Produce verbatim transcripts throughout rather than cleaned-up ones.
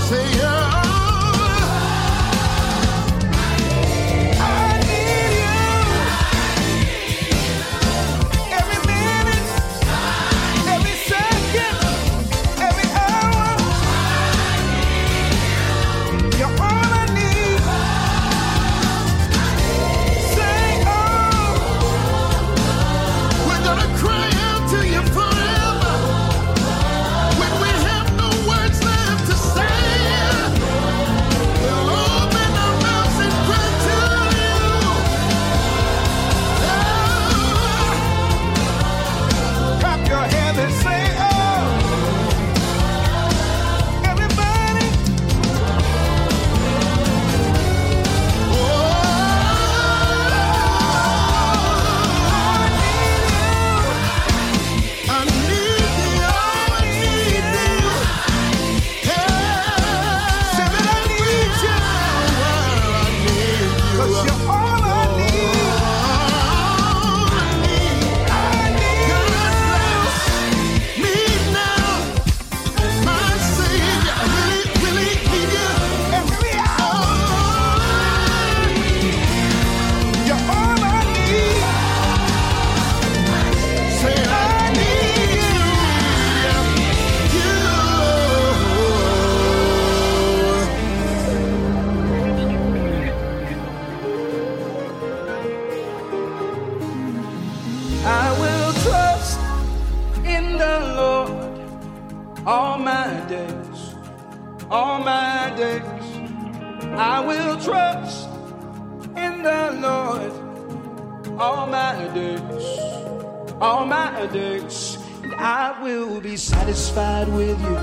all my days, all my days. I will trust in the Lord all my days, all my days. And I will be satisfied with you.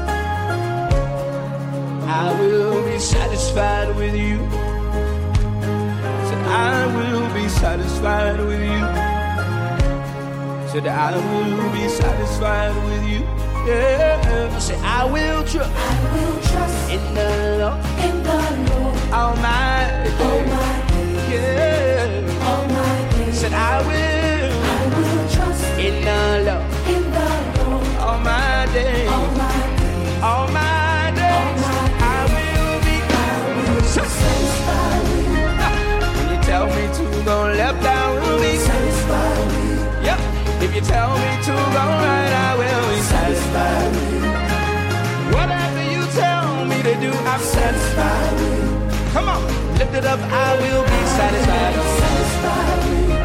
I will be satisfied with you. Said I will be satisfied with you. Said I will be satisfied with you. Yeah. I said I will trust. I will trust in the Lord. In the Lord. All my days. All my days. Yeah. All my days. Said I will. I will trust in the Lord. In the Lord. All my days. All my days. All my days. All my days. I will be. I will be satisfied with you. When you tell me to go left, I will be satisfied with you. Yep. If you tell me to go right, I will be satisfied with you. Whatever you tell me to do, I'm satisfied with you. Come on, lift it up, I will be satisfied. Satisfied with you.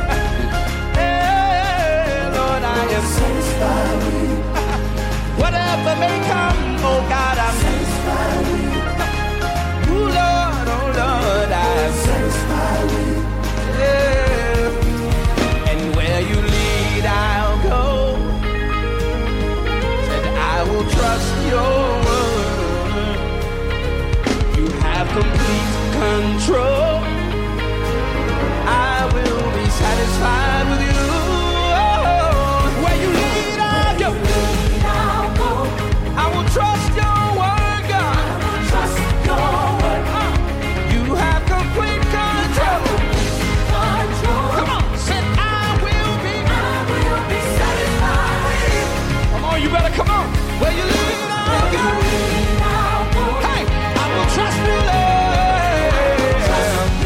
Hey, Lord, I am satisfied with you. Whatever may come, oh God, I'm satisfied with you. Ooh, Lord, oh Lord, I am satisfied with you. Yeah. And where you lead, I'll go. Said I will trust your word. You have complete control. I will be satisfied with you. Oh, where you lead, I'll go. I will trust your word, God. I will trust your word. Uh, you have complete control. Control. Come on, said I will be. I will be satisfied with you. Come on, you better come on. Where you lead, I'll go. Hey, I will trust you, Lord.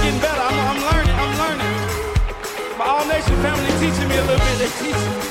getting better. I'm, I'm learning. I'm learning. My All Nation family teaching me a little bit. They teaching me.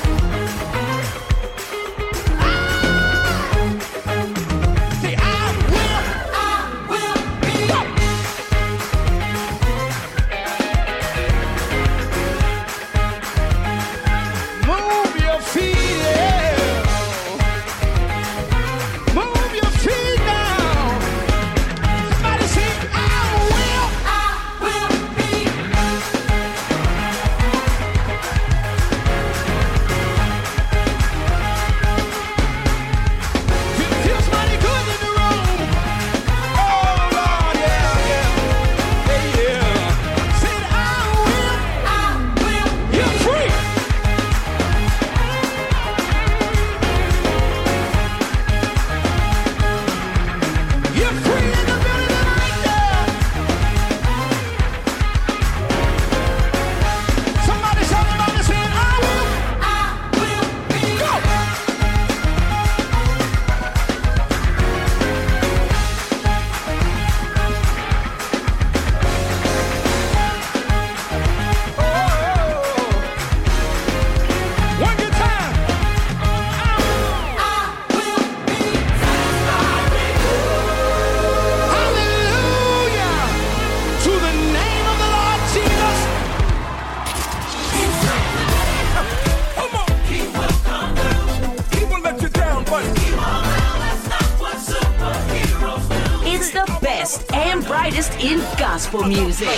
Gospel music.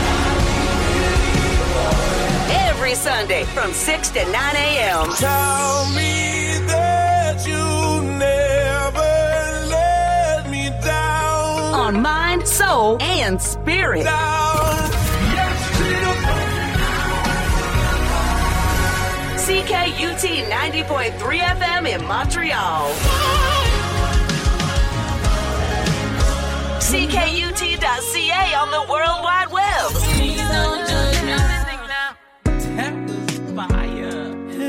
Every Sunday from six to nine a.m. Tell me that you never let me down. On Mind, Soul, and Spirit. Down. C K U T ninety point three F M in Montreal. C K U T dot C A on the World Wide Web. Please don't judge me. That was fire.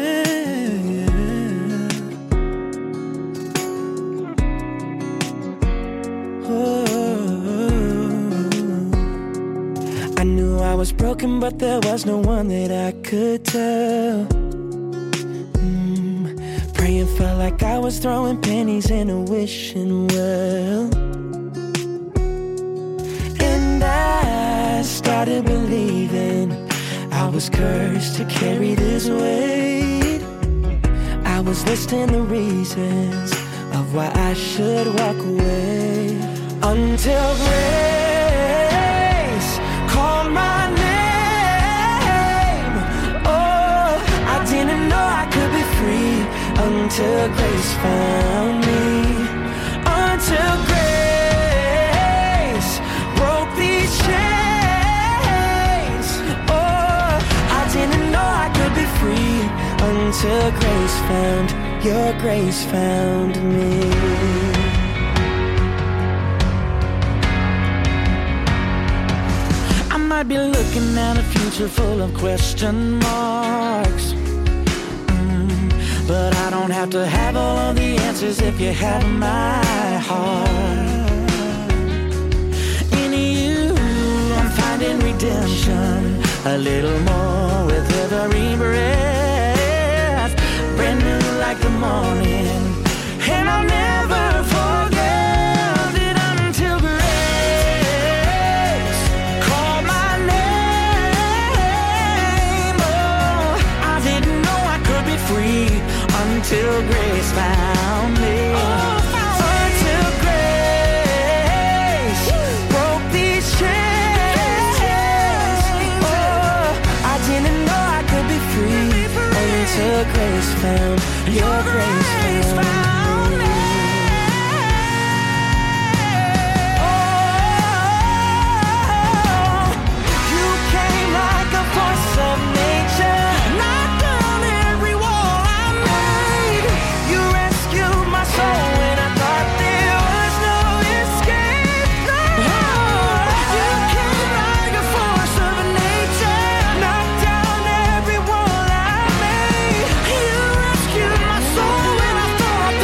I knew I was broken, but there was no one that I could tell. Mm, praying felt like I was throwing pennies in a wishing well. I started believing I was cursed to carry this weight. I was listing the reasons of why I should walk away, until grace called my name. Oh, I didn't know I could be free until grace found me. Until grace broke these chains. Until grace found, your grace found me. I might be looking at a future full of question marks, mm, but I don't have to have all of the answers if you have my heart. In you, I'm finding redemption, a little more with every breath. Brand new like the morning, and I'll never forget it until grace called my name. Oh, I didn't know I could be free until grace found me. Until grace broke these chains. Oh, I didn't know I could be free until grace found, your grace found me. Oh, you came like a force of nature, knocked down every wall I made. You rescued my soul when I thought there was no escape. Oh, you came like a force of nature, knocked down every wall I made. You rescued my soul when I thought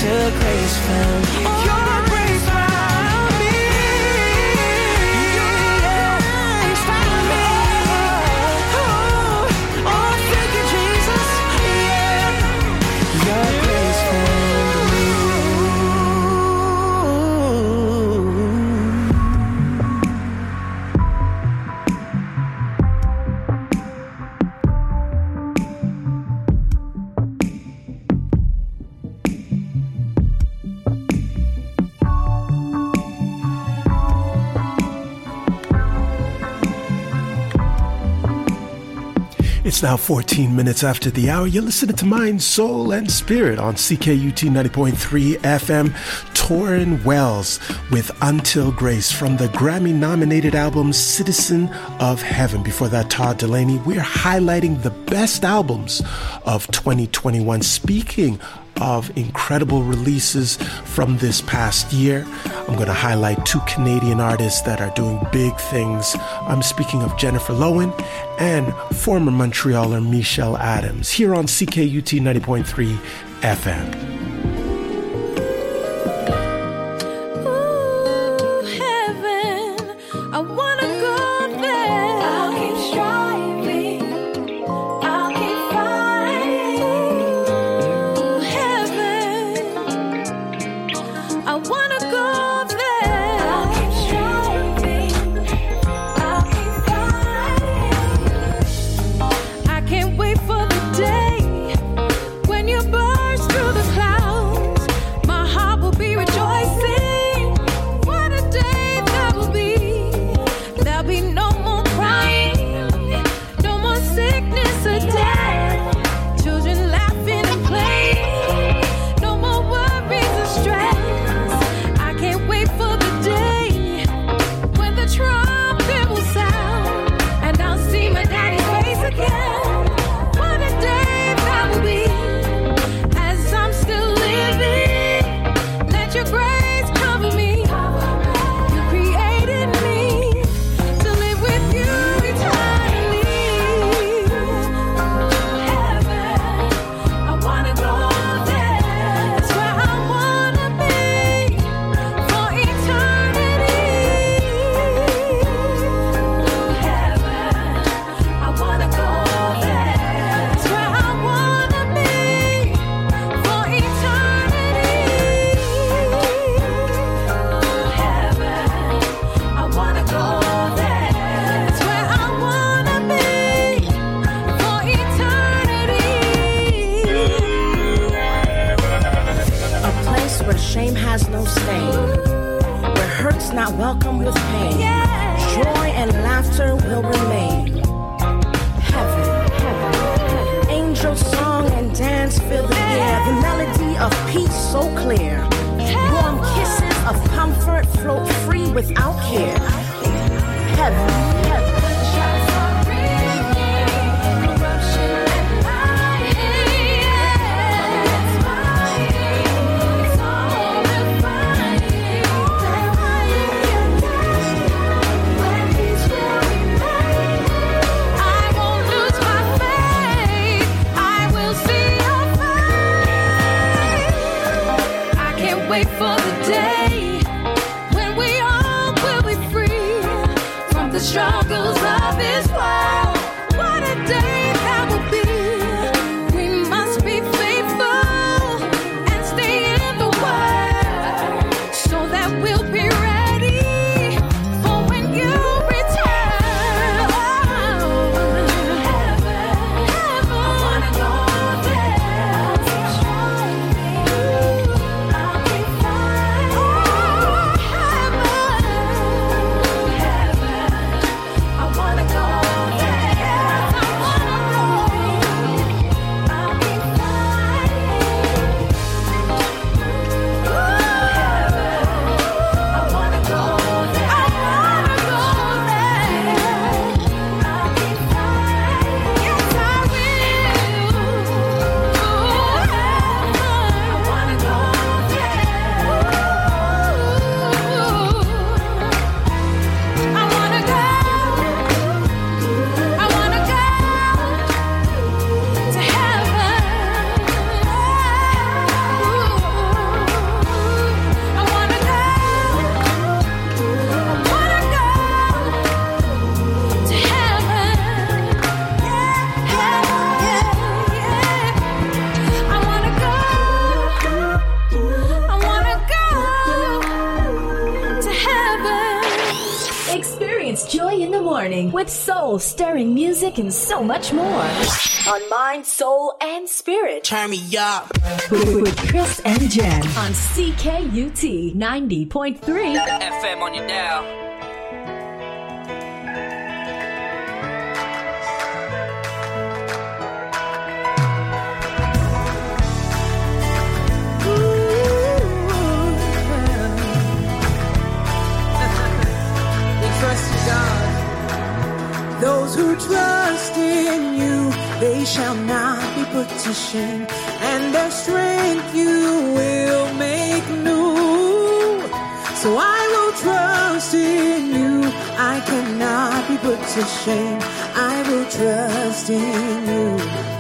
until grace found me. Your grace found me. Your grace found me. Oh, oh, thank you, Jesus. Yeah. Your grace found me. It's now fourteen minutes after the hour. You're listening to Mind, Soul, and Spirit on C K U T ninety point three F M. Tauren Wells with Until Grace from the Grammy-nominated album Citizen of Heaven. Before that, Todd Delaney. We're highlighting the best albums of twenty twenty-one. Speaking of incredible releases from this past year, I'm going to highlight two Canadian artists that are doing big things. I'm speaking of Jennifer Lowen and former Montrealer Michelle Adams here on C K U T ninety point three F M. Go. Experience joy in the morning with soul-stirring music and so much more. On Mind, Soul, and Spirit. Turn me up. With, with Chris and Jen on C K U T ninety point three. F M on your dial. Those who trust in you, they shall not be put to shame, and their strength you will make new. So I will trust in you, I cannot be put to shame, I will trust in you.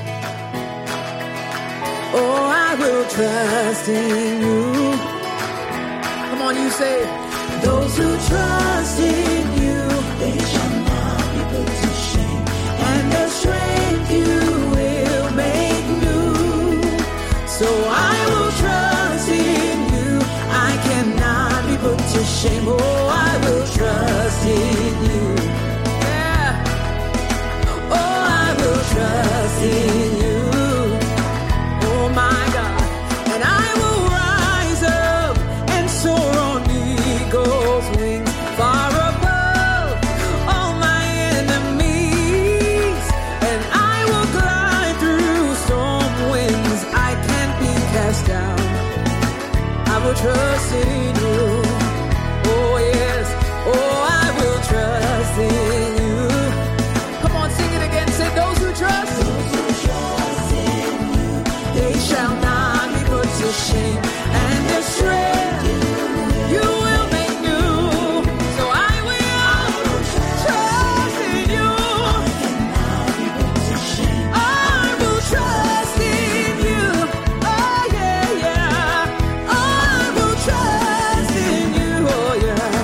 Oh, I will trust in you. Come on, you say, those who trust in you, they shall not put to shame, and their strength you will make new. So I will trust in you, I cannot be put to shame. Oh, I will trust in you. Yeah. Oh, I will trust in you. Oh my God. And I will rise up and soar on eagle's wings, far above all my enemies. And I will glide through storm winds, I can't be cast down. I will trust in you. Oh yes, oh I will trust in you. Come on, sing it again. Say, those who trust, those who trust in you, they shall not be put to shame, and their strength you will make new. So I will trust in you. I will trust in you. Oh yeah, yeah. I will trust in you. Oh yeah.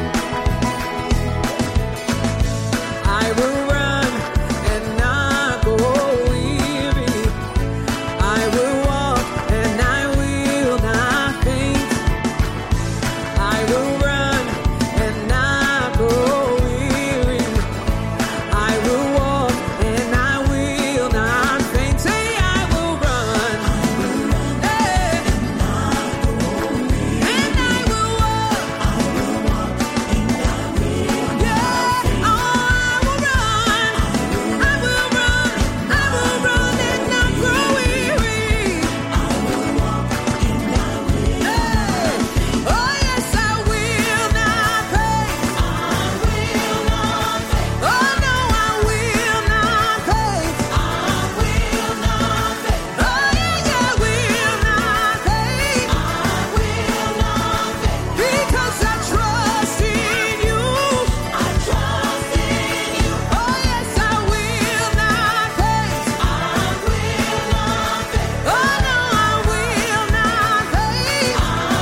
I will run and not go weary. I will walk and I will not faint. I will run and not go weary. I will walk and I will not faint. Say, I will run. Hey. And I will walk. Yeah. Oh, I will run. I will run. I will run and not grow weary. Hey. Oh yes, I will not faint. Oh no, I will not faint. Oh yeah, yeah, will not faint. Because I trust in you. Oh yes, I will not faint. Oh no, I will not faint.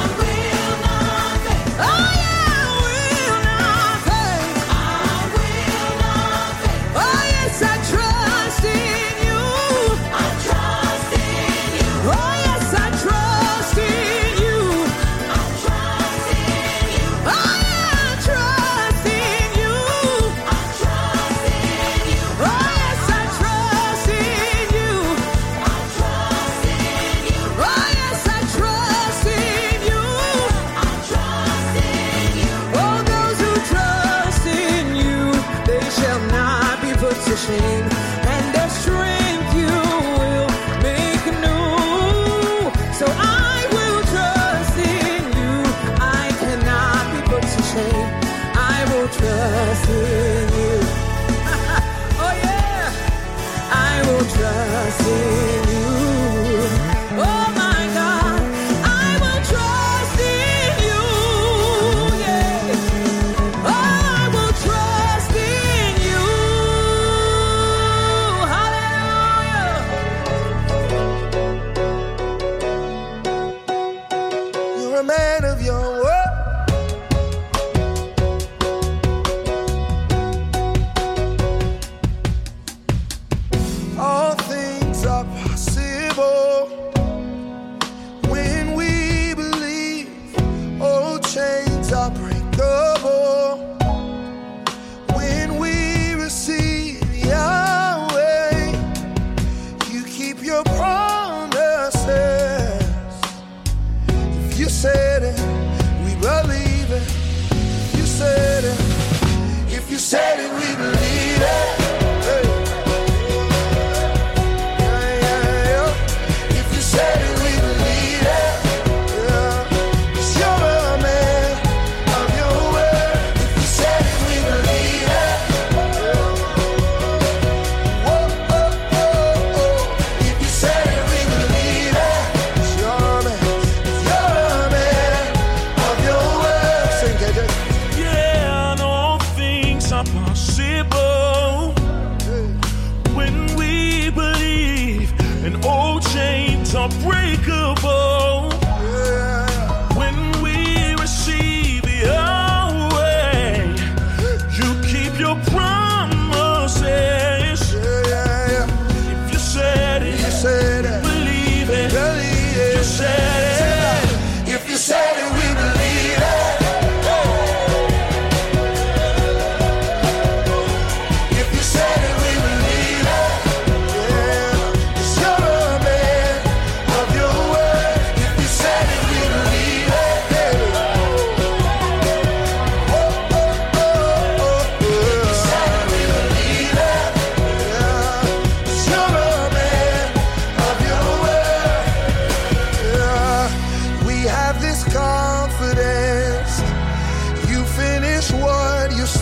Oh yeah, I will not faint. Oh yes, I trust in you. Oh yes, I trust in you. Oh yeah, I trust in you. Oh yes, I trust in you. Oh yes, I trust in you. Oh, those who trust in you, they shall not be put to shame, and their strength you will make new. So I will trust in you, I cannot be put to shame, I will trust in you. Oh yeah, I will trust in you. Oh my God, I will trust in you. Yeah. Oh, I will trust in you. Hallelujah. You're a man of your word. All things are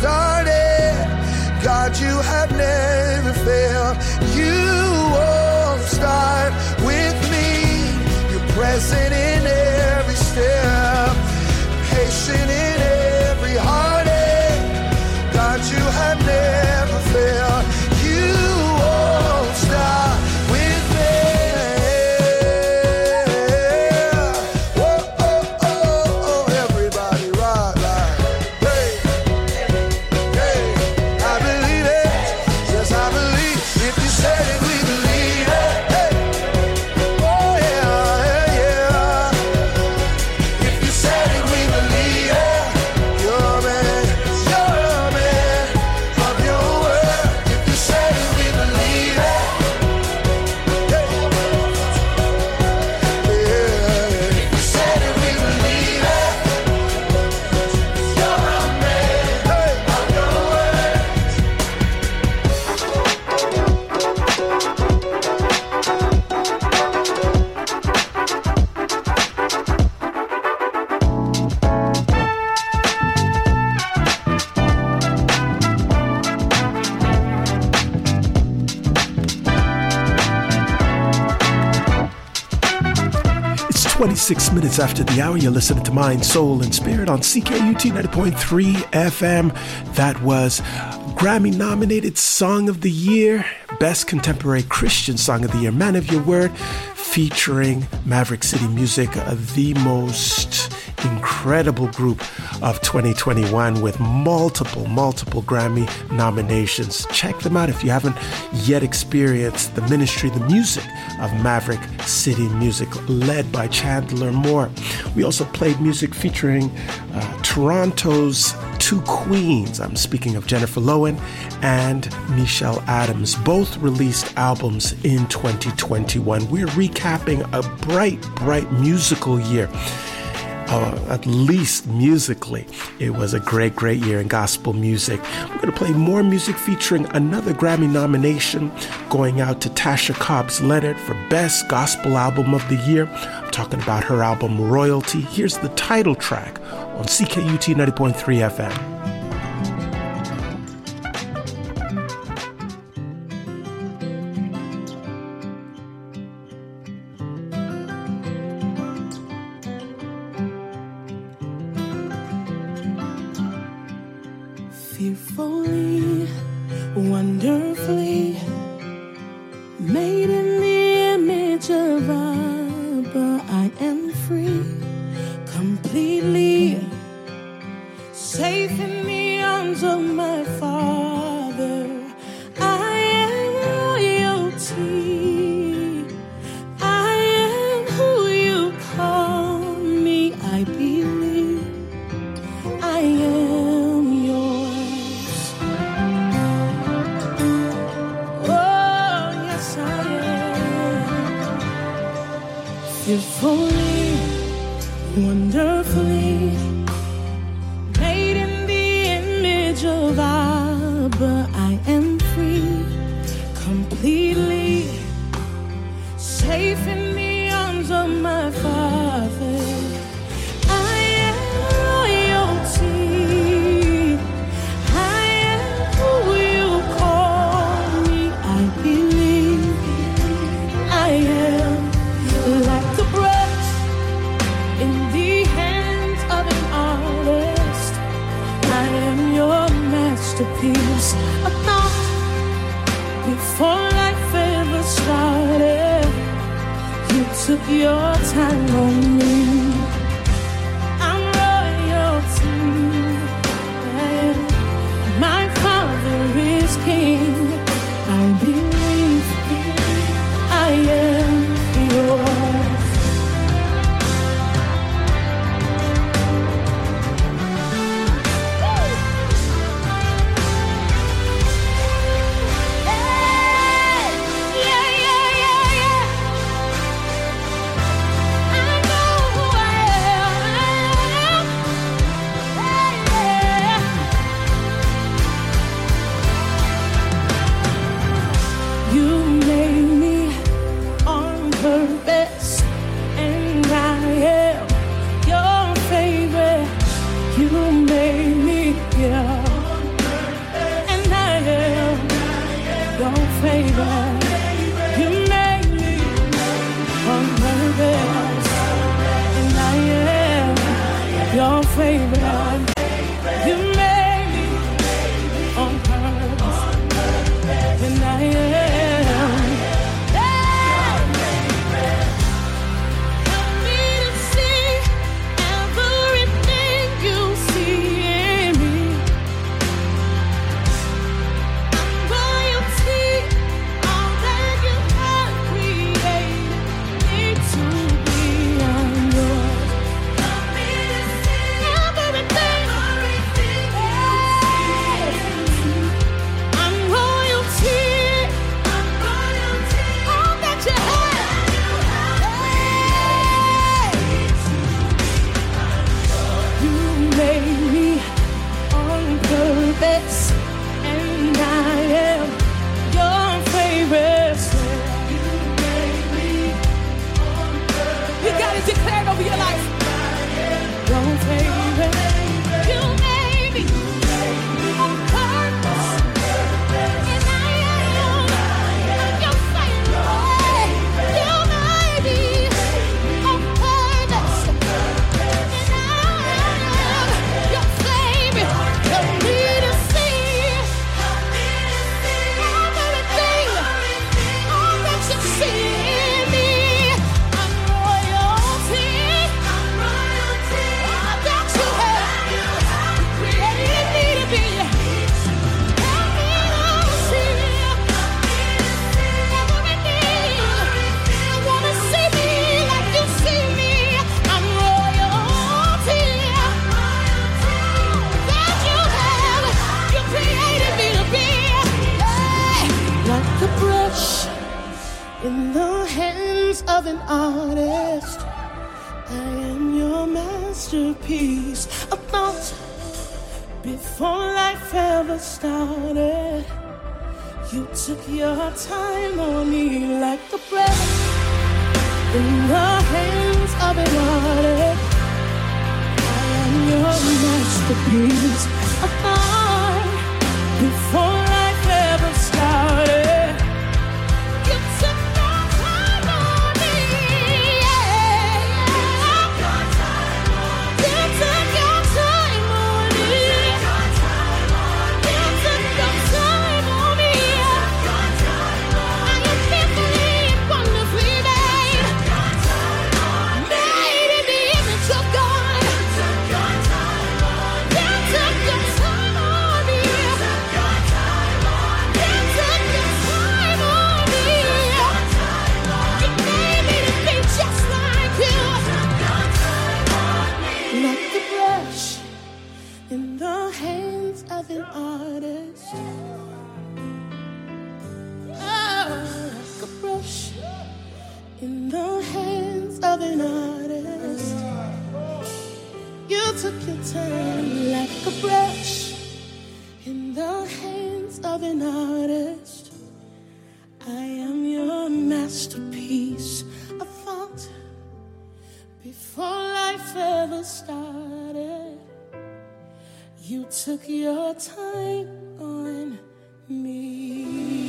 started. God, you have never failed. You won't start with me. You're present in every step, patient in every heartache. God, you have never failed. You won't start with me. Whoa, oh, oh, oh, everybody rock like, hey, hey, I believe it. Yes, I believe. If you said it, we believe it. Hey, oh yeah, yeah, yeah. If you said it, we believe it. You're a man, you're a man of your word. If you said it, we believe it. Hey, yeah. If you said it, we believe it. You're a man hey, of your word. It's twenty-six minutes after the hour. You're listening to Mind, Soul, and Spirit on C K U T ninety point three F M. That was Grammy-nominated Song of the Year, Best Contemporary Christian Song of the Year, Man of Your Word, featuring Maverick City Music, uh, the most incredible group of twenty twenty-one with multiple, multiple Grammy nominations. Check them out if you haven't yet experienced the ministry, the music of Maverick City Music, led by Chandler Moore. We also played music featuring uh, Toronto's two queens. I'm speaking of Jennifer Lowen and Michelle Adams. Both released albums in twenty twenty-one. We're recapping a bright, bright musical year. Uh, at least musically, it was a great, great year in gospel music. We're going to play more music featuring another Grammy nomination going out to Tasha Cobbs Leonard for Best Gospel Album of the Year. I'm talking about her album Royalty. Here's the title track on C K U T ninety point three F M. Fearfully, wonderfully, made in the image of Abba, I am free, completely safe in the arms of my Father. I am royalty. I am who you call me. I believe I am yours. Oh, yes, I am. Fearfully, wonderfully, made in the image of Abba, I am free, completely safe in the arms of my Father. I am royalty. I am who you call me. I believe I am like a brush in the hands of an artist. I am your masterpiece. A thought before life ever started. You took your time on me. I'm royalty. And my Father is King. I believe I am yours. Yeah, yeah, yeah, yeah. I know who best, and I am your favorite. You made me on purpose. You gotta declare it over your life. Your favorite. You made me on purpose, and I am your favorite. You made me on purpose, and I am your favorite. Help me to see everything, all that you see in me. I'm royalty. All that you have created me to be. Help me to see everything. I wanna see me like you see me. I'm royalty. That you have, you created me to be. Hey, like a brush in the hands of an artist, I am your masterpiece. A thought before life ever started. You took your time on me like a breath in the hands of an artist. I am your masterpiece. A thought before life ever started. You took your time on me. Yeah. You took your time on me. You took your time on me. I am fearfully and wonderfully made. Made in the image of God. You took your time on me. You took your time on me. You made me to be just like you. Like the brush in the hands of an artist. Oh, like a brush in the hands of an artist. You took your time like a brush in the hands of an artist. I am your masterpiece. A thought before life ever started. You took your time on me.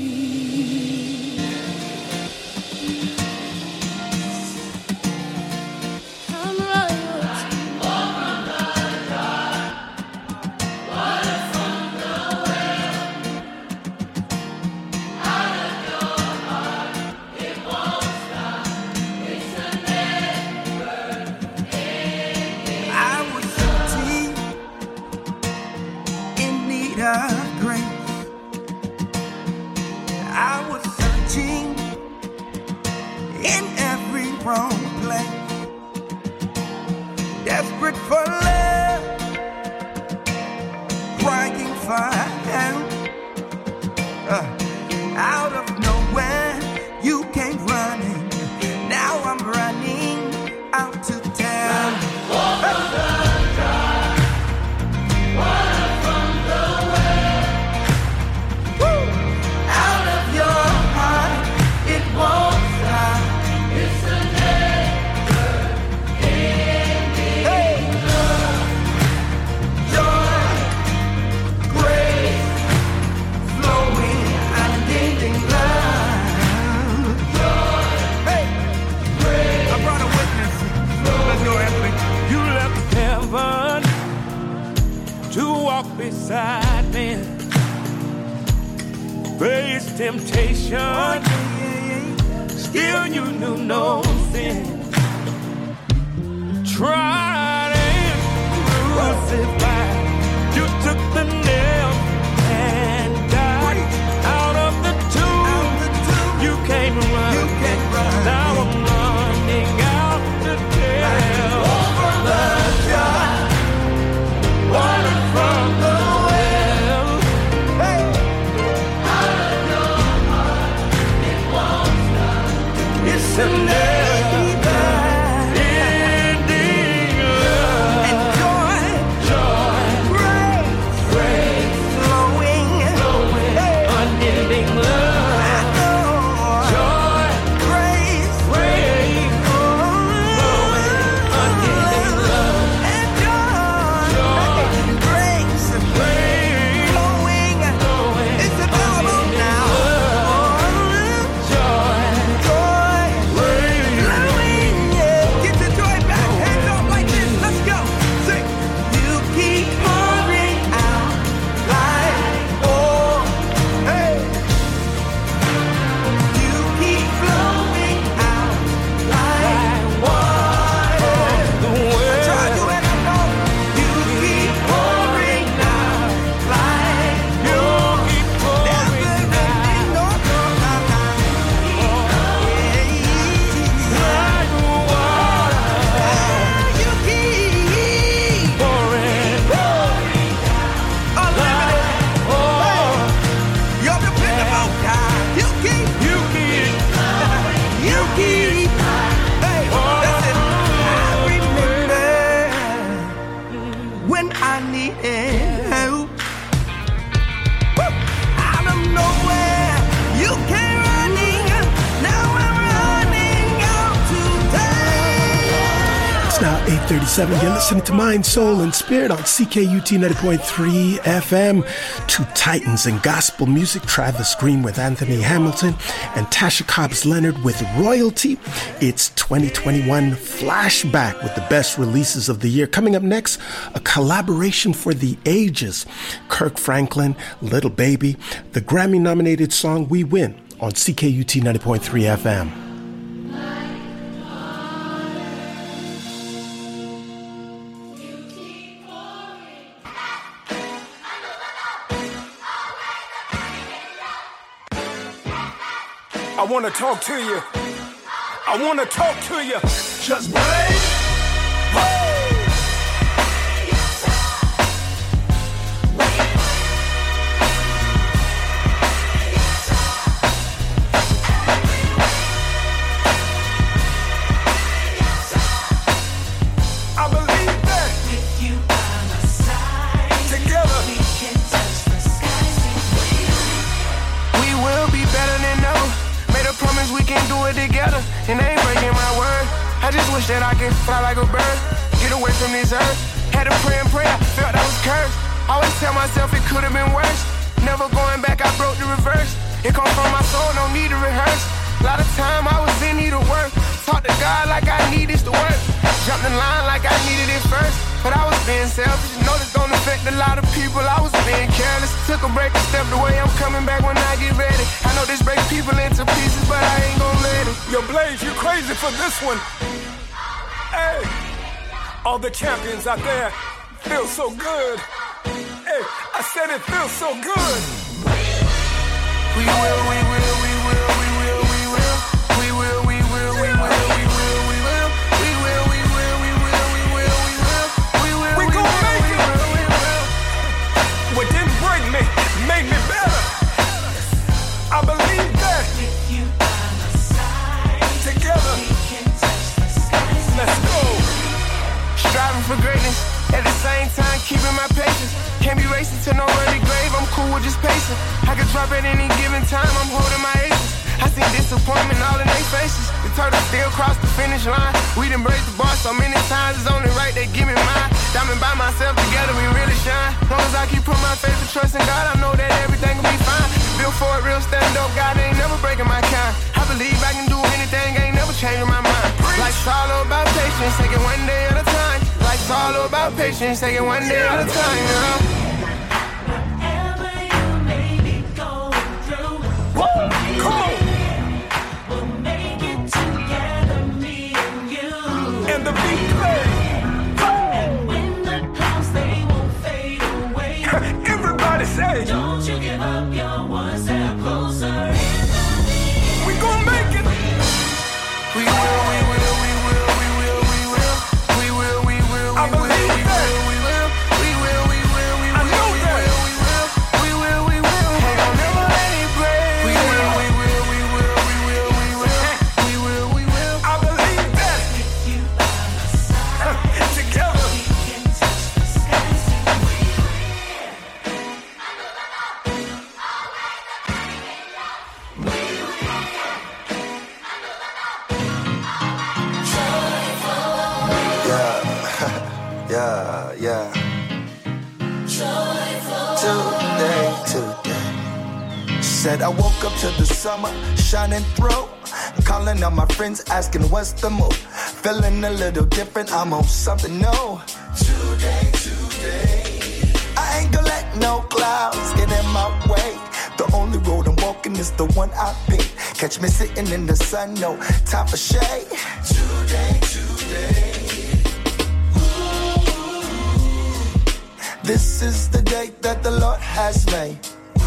I'm royalty. I was so deep in need of grace. I was searching in every wrong place, desperate for love, crying for help. Uh, out of nowhere, you came running. Now I'm running out to town. Out of your heart, it won't stop. It's a never-ending love. Joy, grace, flowing, unending love. Hey, I brought a witness. Let's go, Anthony. You left heaven to walk beside me. Face temptation, still you knew no sin. Tried and crucified, you took the nail and died. Out of the tomb, you came running. Now I'm running out to tell the joy, water from the well. Hey. It's a never-ending love. And joy, joy, thirty-seven. You're listening to Mind, Soul, and Spirit on C K U T ninety point three F M. Two titans in gospel music, Travis Green with Anthony Hamilton and Tasha Cobbs Leonard with Royalty. It's twenty twenty-one Flashback with the best releases of the year. Coming up next, a collaboration for the ages. Kirk Franklin, Little Baby, the Grammy-nominated song We Win on C K U T ninety point three F M. I want to talk to you. I want to talk to you. Just break. I believe that with you by my side, together we can touch the skies. We will be better than ever. Made a promise we can do it together, and I ain't breaking my word. I just wish that I could fly like a bird, get away from this earth. Had to pray and pray, I felt I was cursed. Always tell myself it could have been worse. Never going back, I broke the reverse. It come from my soul, no need to rehearse. A lot of time I was in need of work. Talk to God like I need this to work. Jumped in line like I needed it first. But I was being selfish. Know this don't affect a lot of people. I was being careless. Took a break and stepped away. I'm coming back when I get ready. I know this breaks people into pieces, but I ain't gon' let it. Yo, Blaze, you crazy for this one. Hey, all the champions out there feel so good. Hey, I said it feels so good. We will, we will, we will, we will, we will. We will, we will, we will, we will, we will. We will, we will, we will, we will, we will. We will, we gon' make it. What didn't break me made me better. I believe that. With you by my side, together we can touch the skies. Let's go. Striving for greatness, at the same time keeping my patience. Can't be racing to no early grave, I'm cool with just pacing. I can drop at any given time, I'm holding my aces. I seen disappointment all in their faces. The turtle still cross the finish line. We done break the bar so many times, it's only right they give me mine. Diamond by myself, together we really shine. Long as I keep putting my faith and trust in God, I know that everything will be fine. Built for it, real stand up, God ain't never breaking my kind. I believe I can do anything, ain't never changing my mind. Life's all about patience, take it one day at a time. Life's all about patience, take it one day at a time, you know? Whatever you may be going through, woo, come on. We'll make it together, me and you. And the beat plays. And when the clouds, they won't fade away. Everybody say, don't you give up your one step closer. We gon' make it. We will, we will, we will, we will, we will. We will, we will, we I will, believe we that. will, we will. We will, we will, we I will, know we that. will, we will. We will, we will. Ain't gon' never let it break. We will, we will, we will, we will, we will. We will, we will. I believe that. Together. Yeah, yeah. Today, today. Said I woke up to the summer shining through. Calling on my friends, asking what's the move. Feeling a little different, I'm on something new. Today, today. I ain't gonna let no clouds get in my way. The only road I'm walking is the one I pick. Catch me sitting in the sun, no time for shade. Today, today. This is the day that the Lord has made.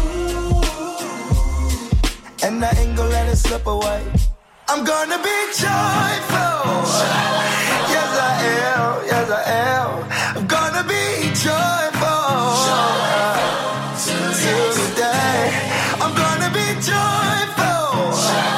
And I ain't gonna let it slip away. I'm gonna be joyful. Yes I am, yes I am. I'm gonna be joyful. Today. I'm gonna be joyful.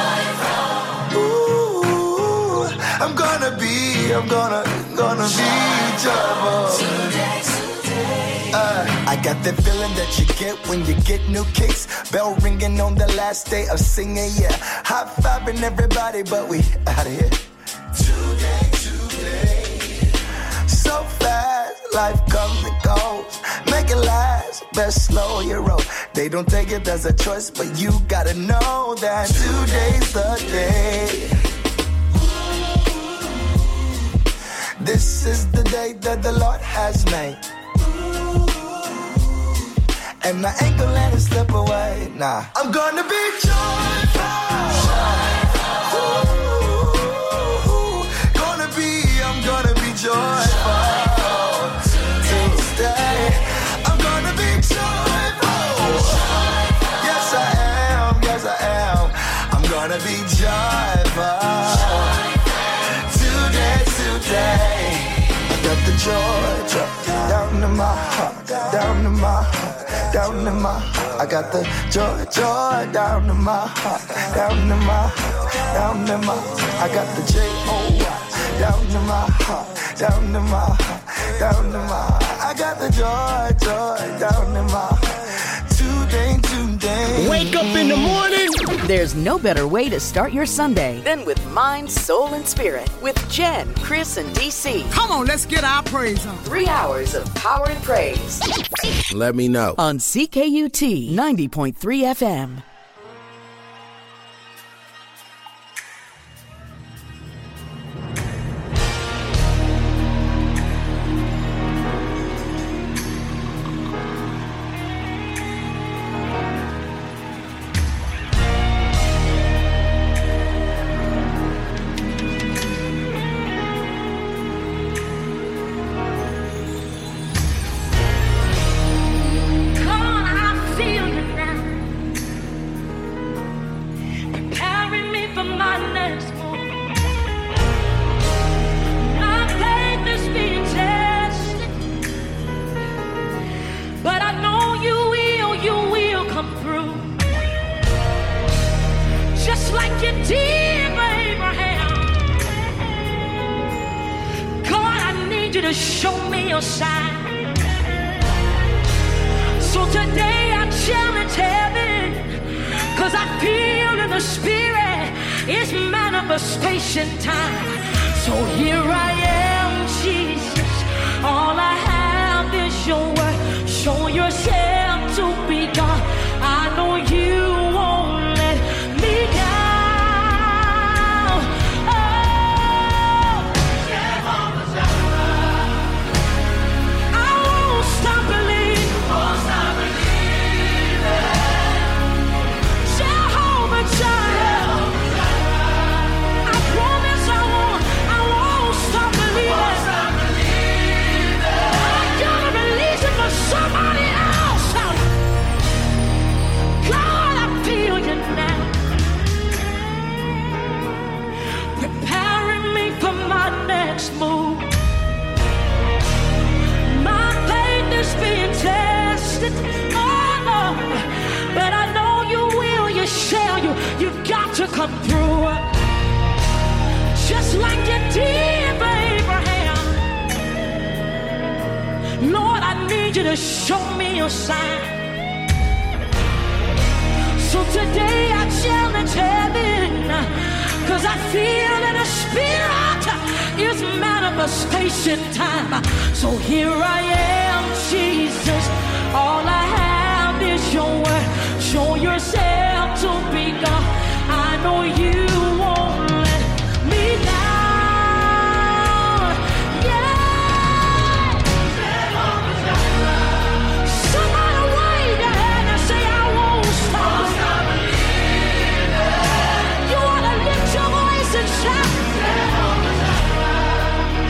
Ooh, I'm gonna be, I'm gonna, gonna be joyful. Uh, I got that feeling that you get when you get new kicks. Bell ringing on the last day of singing, yeah. High fiving everybody, but we out of here. Today, today. life comes and goes. Make it last, best slow your roll. They don't take it as a choice, but you gotta know that today's the day. This is the day that the Lord has made. And I ain't gonna let it slip away, nah. I'm gonna be joyful. Ooh, gonna be, I'm gonna be joyful. Tuesday, I'm gonna be joyful. Yes, I am, yes, I am. I'm gonna be joyful. Today, today. I got the joy, joy down in my heart, down in my heart, down in my heart. I got the joy, joy down in my heart, down in my heart, down in my heart. I got the J O Y down in my heart, down in my heart, down in my heart. I got the joy, joy down in my heart. Today, today. Wake up in the morning. There's no better way to start your Sunday than with Mind, Soul, and Spirit with Jen, Chris, and D C. Come on, let's get our praise on. Three hours of power and praise. Let me know. On C K U T ninety point three F M.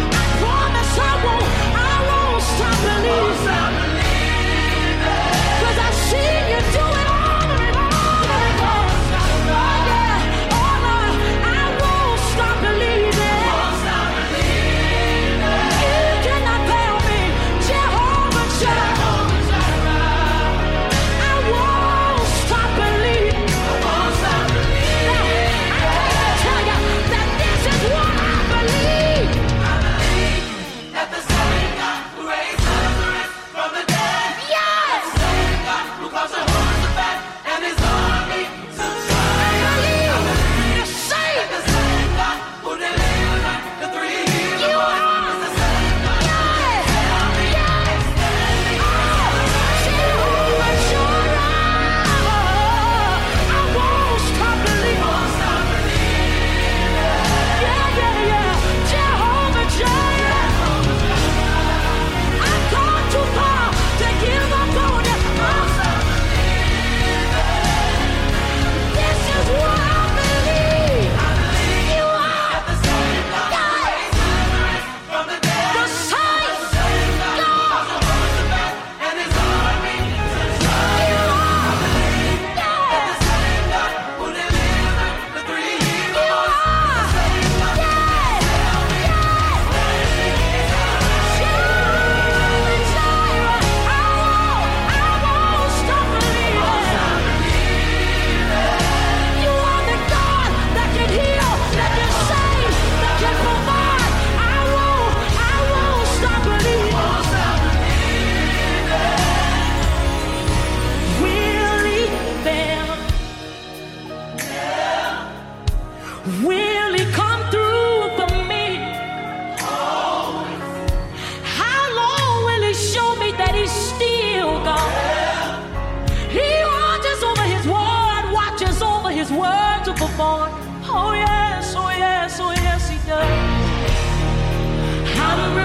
I won't stop believing.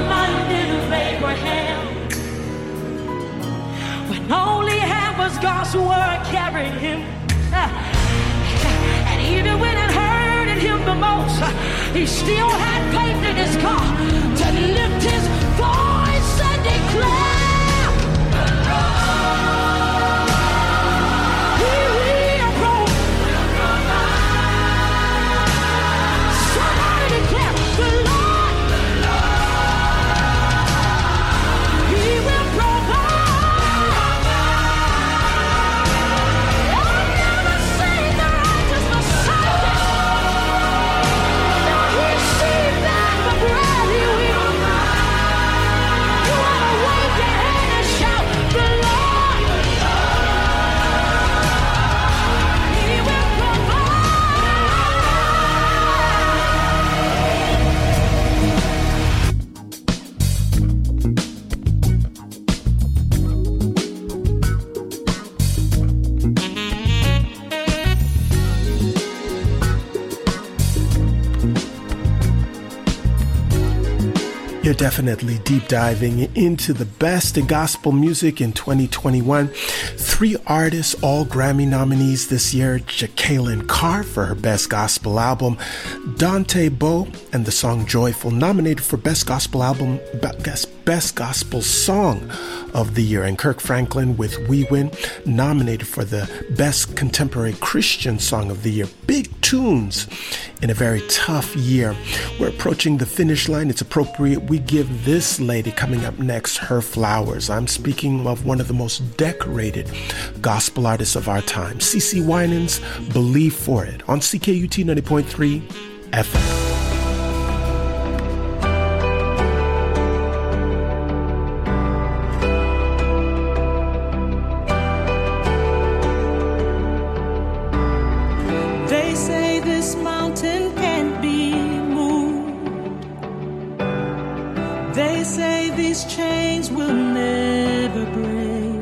reminded of Abraham, when only half was God's word carried him. And even when it hurted him the most, he still had faith in his God to lift his voice and declare, He will provide. Somebody declare, the Lord, He will provide. I've never seen the righteous forsaken, nor his seed beg for bread. He will. You ought to wave your hand and shout, the Lord, He will You're definitely deep diving into the best in gospel music in twenty twenty-one. Three artists, all Grammy nominees this year. Jacqueline Carr for her Best Gospel Album. Dante Bowe and the song Joyful, nominated for Best Gospel Album, Best, Best Gospel Song of the Year. And Kirk Franklin with We Win, nominated for the Best Contemporary Christian Song of the Year. Big tunes in a very tough year. We're approaching the finish line. It's appropriate we give this lady coming up next her flowers. I'm speaking of one of the most decorated gospel artists of our time, CeCe Winans, Believe For It, on C K U T ninety point three F M. They say this mountain can't be moved. They say these chains will never break.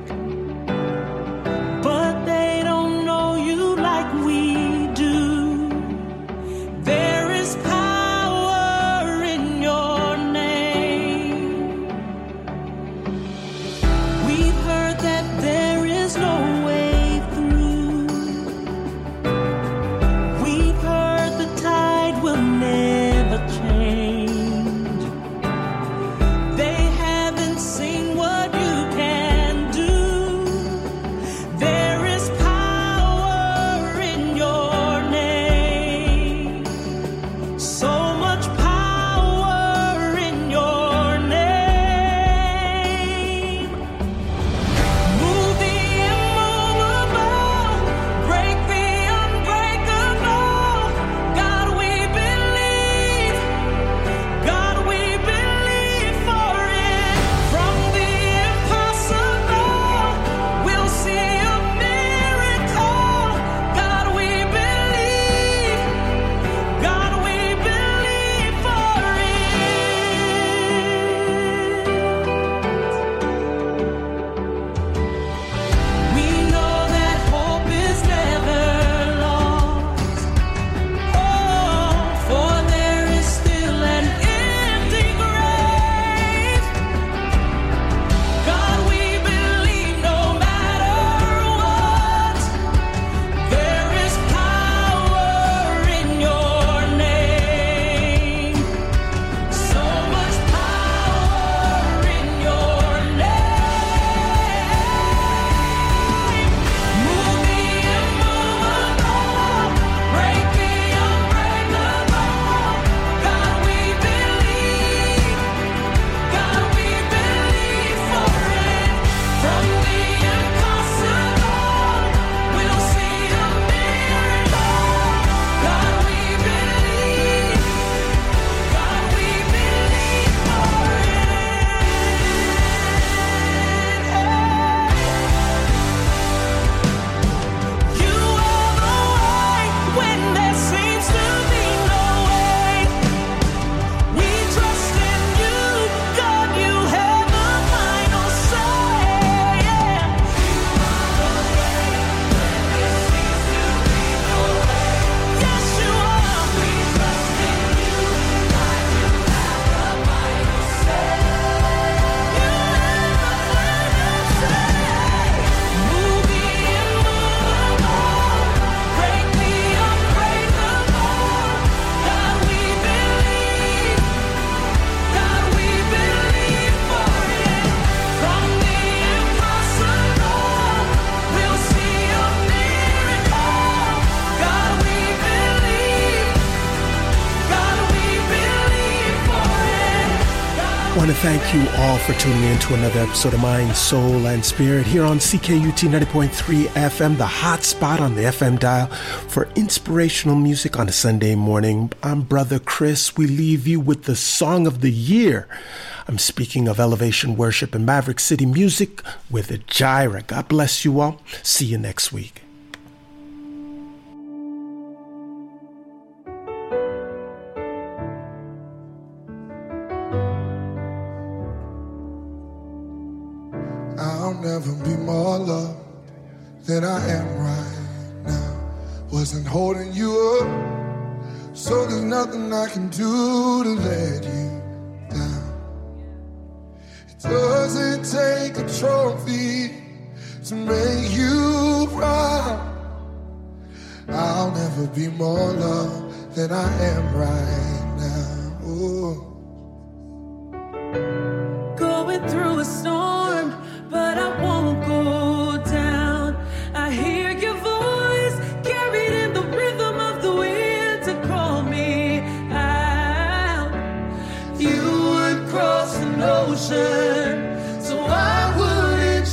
But they don't know you like we do. There is power in your name. We've heard that there is no way through. We've heard the tide will never change. They have want to thank you all for tuning in to another episode of Mind, Soul, and Spirit here on C K U T ninety point three F M, the hot spot on the F M dial for inspirational music on a Sunday morning. I'm Brother Chris. We leave you with the song of the year. I'm speaking of Elevation Worship and Maverick City Music with a Gyra. God bless you all. See you next week. I'll never be more loved than I am right now. Wasn't holding you up, so there's nothing I can do to let you down. It doesn't take a trophy to make you proud. I'll never be more loved than I am right now. Ooh. Going through a storm, but I won't go down. I hear your voice carried in the rhythm of the wind to call me out. You would cross an ocean so I wouldn't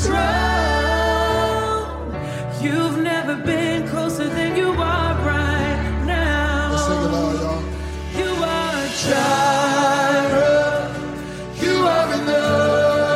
drown. You've never been closer than you are right now. Let's sing it loud, y'all. You are a Gyra. You are enough.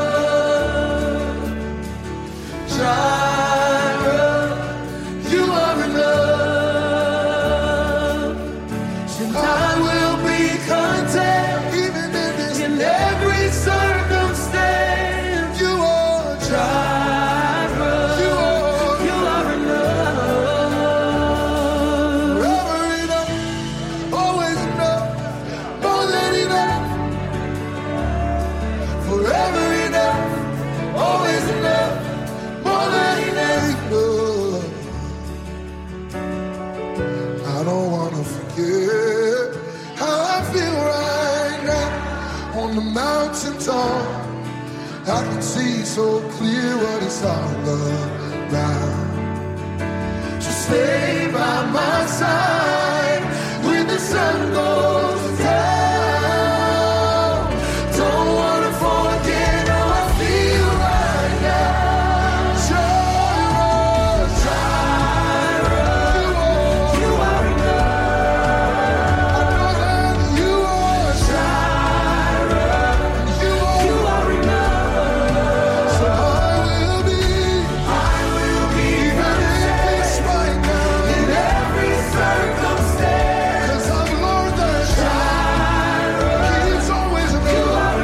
I can see so clear what it's all about. So stay by my side when the sun goes down. Don't wanna forget how I feel right now. Gyra, Gyra, you are enough. I know that you are Gyra. You are enough. So I will be, I will be even in this right now, in every circumstance. 'Cause I've learned that Gyra, He's always enough. You are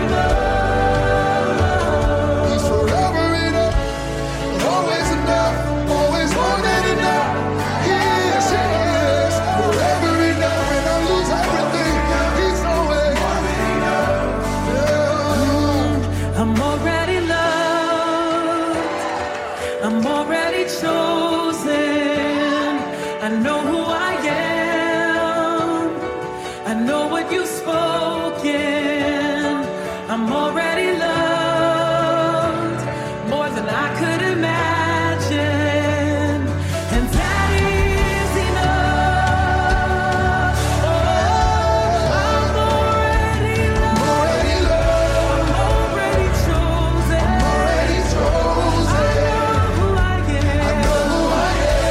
enough. He's forever enough, always enough, always more than enough. He is, He is forever enough. When I lose everything, He's always more than enough. Yeah. I'm already loved. I'm already chosen. I know who I am. I know what you've spoken. I'm already loved more than I could imagine. And that is enough. Oh, I'm already loved. Already loved, I'm already chosen. already chosen. I know who I am. I know who I am.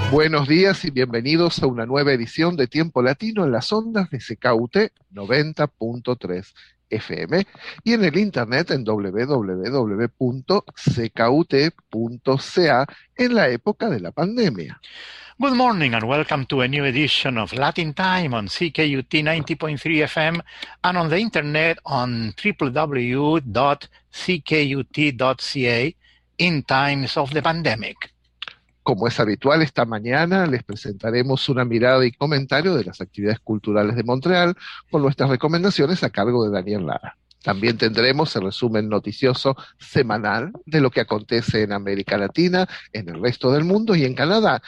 Buenos días y bienvenidos a una nueva edición de Tiempo Latino en las ondas de C K U T noventa punto tres F M y en el internet en doble u doble u doble u punto c k u t punto c a en la época de la pandemia. Good morning and welcome to a new edition of Latin Time on C K U T ninety point three F M and on the internet on w w w dot c k u t dot c a in times of the pandemic. Como es habitual, esta mañana les presentaremos una mirada y comentario de las actividades culturales de Montreal con nuestras recomendaciones a cargo de Daniel Lara. También tendremos el resumen noticioso semanal de lo que acontece en América Latina, en el resto del mundo y en Canadá.